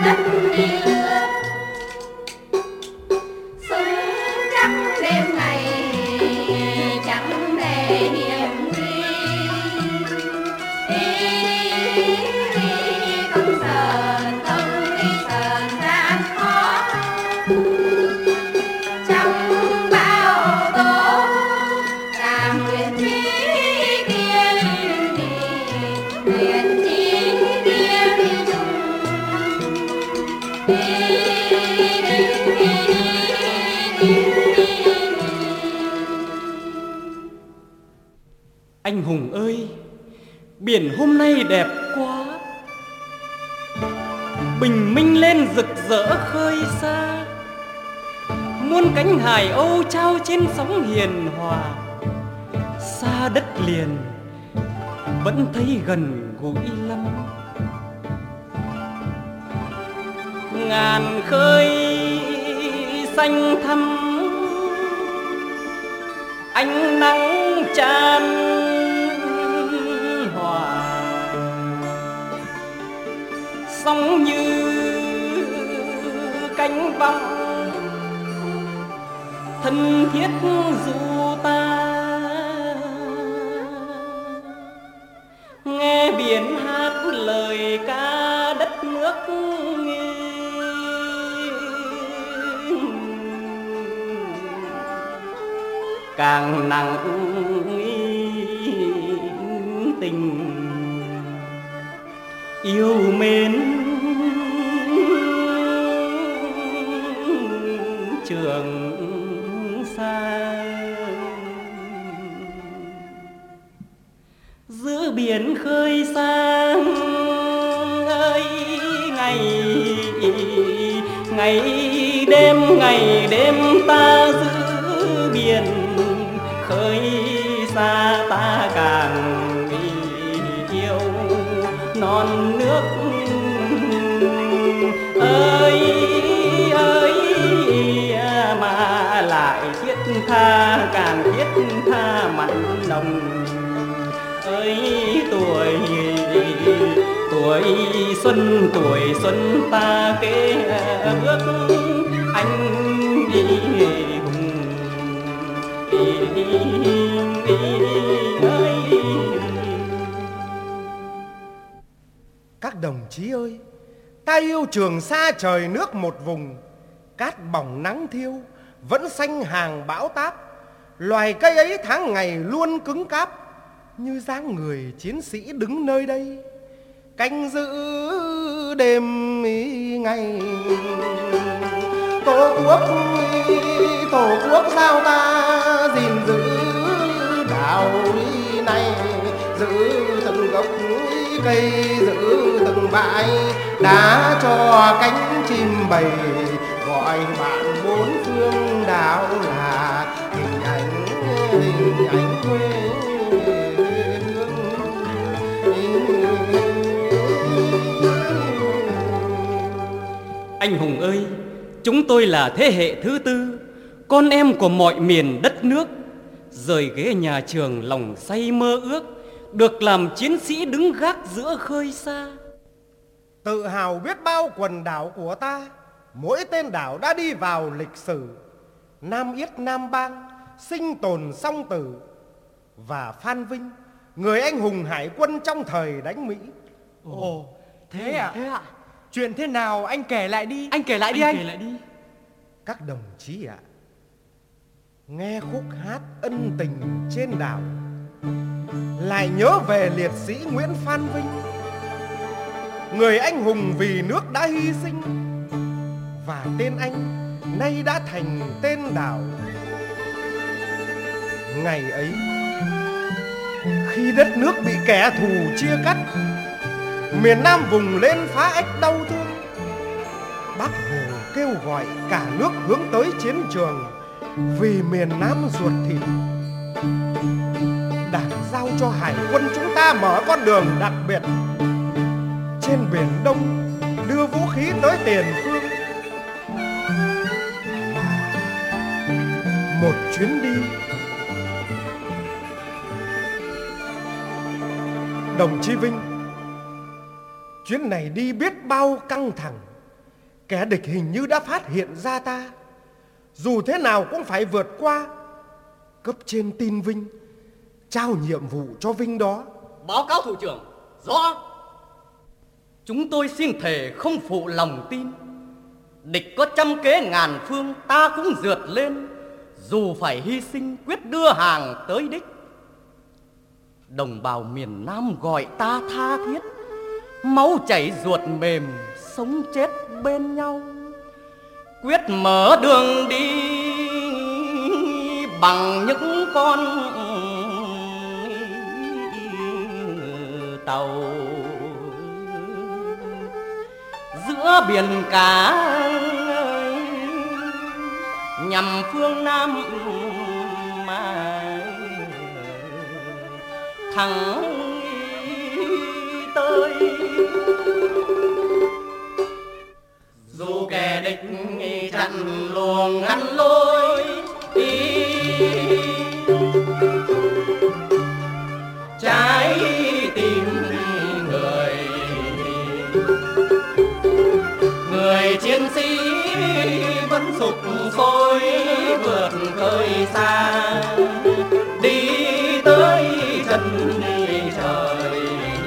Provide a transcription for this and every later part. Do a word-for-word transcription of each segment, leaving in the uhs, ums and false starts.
đất đi lửa súng trắng đêm ngày chẳng để hiểm nguy đi không sờn không đi sờn gian khó trong bao tố làm nguyện chí kiên nguyện chí kiên chung Anh hùng ơi, biển hôm nay đẹp quá, bình minh lên rực rỡ khơi xa, muôn cánh hải âu trao trên sóng hiền hòa. Xa đất liền vẫn thấy gần gũi lắm, ngàn khơi xanh thăm, ánh nắng chan hòa, sóng như cánh băng thân thiết du ta. Nghe biển hát lời ca đất nước, càng nặng tình yêu mến Trường Sa. Giữa biển khơi sang ơi, ngày ngày đêm ngày đêm ta giữ biển khơi xa, ta càng yêu non nước ơi ơi, mà lại thiết tha càng thiết tha mặn nồng ơi. Tuổi tuổi xuân tuổi xuân ta kế bước anh đi hùng đi đi ơi. Các đồng chí ơi, ta yêu Trường Sa trời nước một vùng, cát bỏng nắng thiêu vẫn xanh hàng bão táp, loài cây ấy tháng ngày luôn cứng cáp, như dáng người chiến sĩ đứng nơi đây canh giữ đêm ngày. Tổ quốc tổ quốc giao ta gìn giữ đảo này, giữ từng gốc cây giữ từng bãi đá cho cánh chim bầy, gọi bạn bốn phương đảo là hình ảnh hình ảnh quê. Anh hùng ơi, chúng tôi là thế hệ thứ tư, con em của mọi miền đất nước, rời ghế nhà trường lòng say mơ ước được làm chiến sĩ đứng gác giữa khơi xa. Tự hào biết bao quần đảo của ta, mỗi tên đảo đã đi vào lịch sử. Nam Yết Nam Bang, Sinh Tồn Song Tử và Phan Vinh, người anh hùng hải quân trong thời đánh Mỹ. Ồ, thế à? Thế ạ? Chuyện thế nào anh kể lại đi. Anh kể lại đi anh. Kể lại đi. Các đồng chí ạ, nghe khúc hát ân tình trên đảo, lại nhớ về liệt sĩ Nguyễn Phan Vinh, người anh hùng vì nước đã hy sinh, và tên anh nay đã thành tên đảo. Ngày ấy, khi đất nước bị kẻ thù chia cắt, miền Nam vùng lên phá ách đau thương, Bác Hồ kêu gọi cả nước hướng tới chiến trường vì miền Nam ruột thịt. Đảng giao cho hải quân chúng ta mở con đường đặc biệt trên Biển Đông, đưa vũ khí tới tiền phương. Một chuyến đi, đồng chí Vinh, chuyến này đi biết bao căng thẳng, Kẻ địch hình như đã phát hiện ra ta. Dù thế nào cũng phải vượt qua. Cấp trên tin Vinh, trao nhiệm vụ cho Vinh đó. Báo cáo thủ trưởng. Rõ. Chúng tôi xin thề không phụ lòng tin. Địch có trăm kế ngàn phương, ta cũng rượt lên. Dù phải hy sinh, quyết đưa hàng tới đích. Đồng bào miền Nam gọi ta tha thiết, máu chảy ruột mềm, sống chết bên nhau. Quyết mở đường đi bằng những con tàu. Giữa biển cả nhằm phương Nam mà thẳng tới. Dù kẻ địch chặn luồng ngăn lối đi, trái tim người người chiến sĩ vẫn sục sôi vượt khơi xa, đi tới chân trời,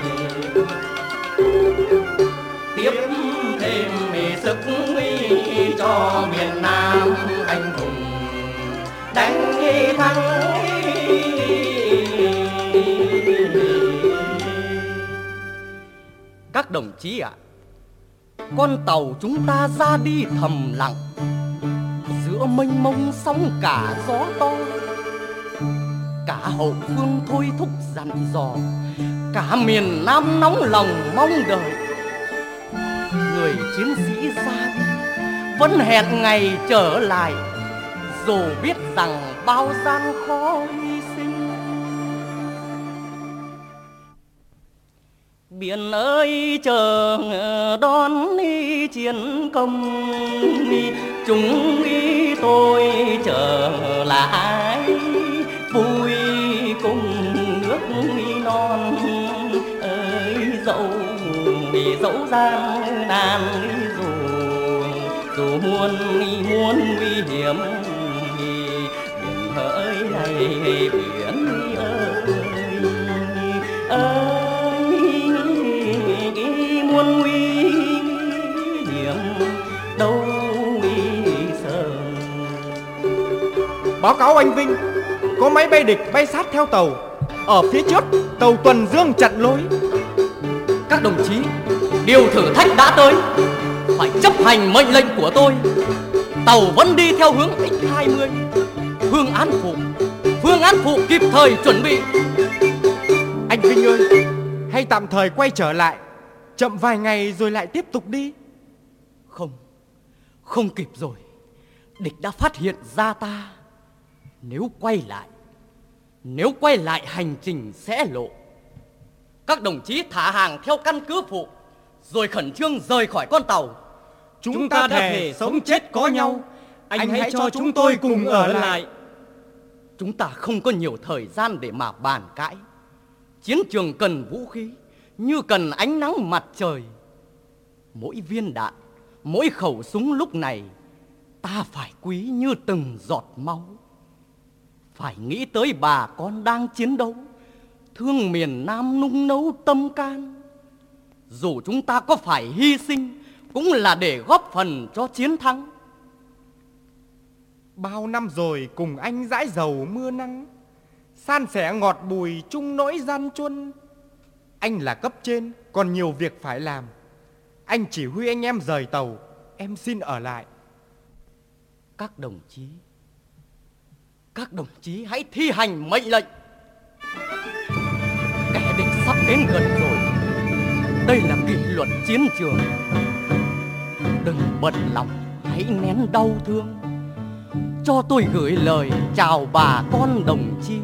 tiếp thêm sức cho miền Nam anh hùng đánh thắng. Các đồng chí ạ, con tàu chúng ta ra đi thầm lặng giữa mênh mông sóng cả gió to. Cả hậu phương thôi thúc dặn dò, cả miền Nam nóng lòng mong đợi. Người chiến sĩ ra đi vẫn hẹn ngày trở lại, dù biết rằng bao gian khó hy sinh. Biển ơi chờ đón chiến công, chúng tôi trở lại vui cùng nước non ơi. Dẫu dẫu gian nan dù dù muôn muôn nguy hiểm, biển hỡi này biển ơi ơi, muôn nguy hiểm đâu sợ. Báo cáo anh Vinh, có máy bay địch bay sát theo tàu. Ở phía trước, tàu tuần dương chặn lối. Các đồng chí, điều thử thách đã tới, phải chấp hành mệnh lệnh của tôi. Tàu vẫn đi theo hướng X hai mươi. Phương án phụ, phương án phụ kịp thời chuẩn bị. Anh Vinh ơi, hay tạm thời quay trở lại, chậm vài ngày rồi lại tiếp tục đi. Không, không kịp rồi. Địch đã phát hiện ra ta. Nếu quay lại, nếu quay lại hành trình sẽ lộ. Các đồng chí thả hàng theo căn cứ phụ, rồi khẩn trương rời khỏi con tàu. Chúng, chúng ta đã thề sống chết có nhau. Anh, anh hãy cho chúng tôi cùng ở lại. Chúng ta không có nhiều thời gian để mà bàn cãi. Chiến trường cần vũ khí như cần ánh nắng mặt trời. Mỗi viên đạn, mỗi khẩu súng lúc này ta phải quý như từng giọt máu. Phải nghĩ tới bà con đang chiến đấu, thương miền Nam nung nấu tâm can. Dù chúng ta có phải hy sinh, cũng là để góp phần cho chiến thắng. Bao năm rồi cùng anh dãi dầu mưa nắng, san sẻ ngọt bùi chung nỗi gian truân. Anh là cấp trên, còn nhiều việc phải làm. Anh chỉ huy anh em rời tàu, em xin ở lại. Các đồng chí, các đồng chí hãy thi hành mệnh lệnh. Kẻ địch sắp đến gần rồi. Đây là kỷ luật chiến trường. Đừng bận lòng, hãy nén đau thương. Cho tôi gửi lời chào bà con đồng chí.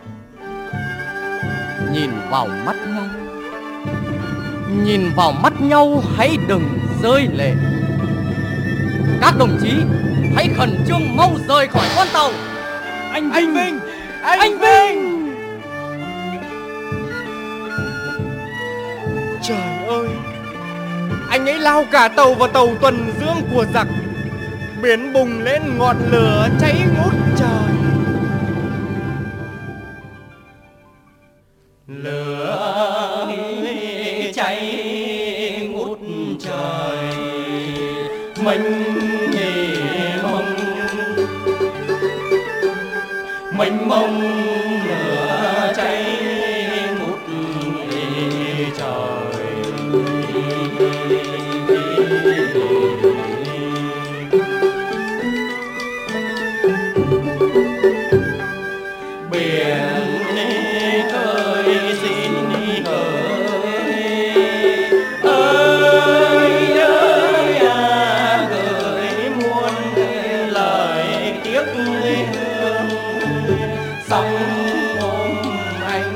Nhìn vào mắt nhau, nhìn vào mắt nhau hãy đừng rơi lệ. Các đồng chí hãy khẩn trương mau rời khỏi con tàu. Anh Vinh, anh Vinh, anh, anh Vinh. Trời ơi, anh ấy lao cả tàu vào tàu tuần dưỡng của giặc, biển bùng lên ngọn lửa cháy ngút trời. Lửa cháy ngút trời mênh mông, mênh mông lửa cháy ngút trời. Biển khơi xin gửi ơi ơi à, gửi muôn lời tiếc thương, sóng ôm anh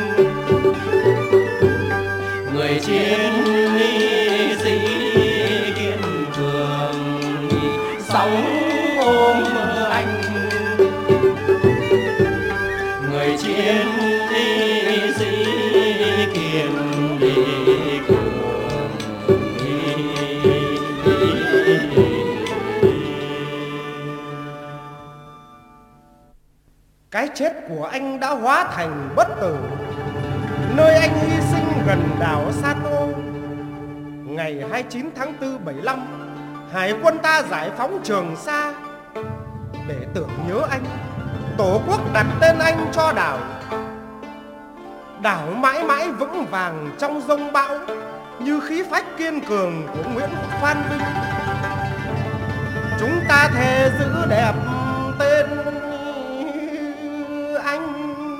người chiến sĩ kiên cường, sóng ôm anh người chiến sĩ kiên cường. Cái chết của anh đã hóa thành bất tử, nơi anh hy sinh gần đảo San Hô. Ngày hai mươi chín tháng tư bảy lăm, Hải quân ta giải phóng Trường Sa. Để tưởng nhớ anh, Tổ quốc đặt tên anh cho đảo. Đảo mãi mãi vững vàng trong giông bão, như khí phách kiên cường của Nguyễn Phan Vinh. Chúng ta thề giữ đẹp tên anh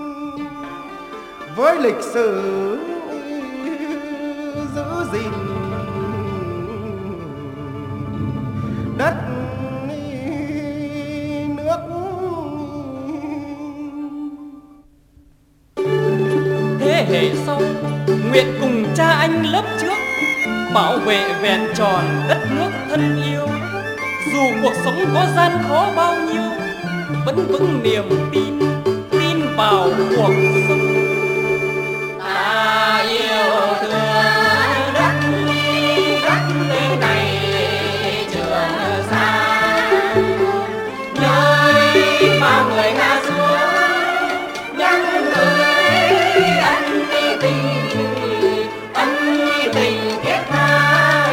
với lịch sử giữ gìn đất nước. Thế hệ sau nguyện cùng cha anh lớp trước bảo vệ vẹn tròn đất nước thân yêu. Dù cuộc sống có gian khó bao nhiêu, vẫn vững niềm tin, tin vào cuộc sống. Ta yêu thương đất, đất nước này Trường Sa, nơi bao người ngã xuống nhân người ân tình, ân tình thiết tha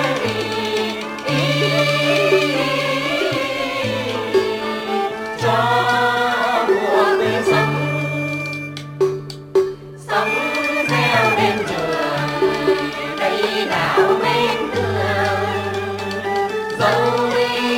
cho cuộc sống. Sống theo đêm trường đây đảo bên đường, dẫu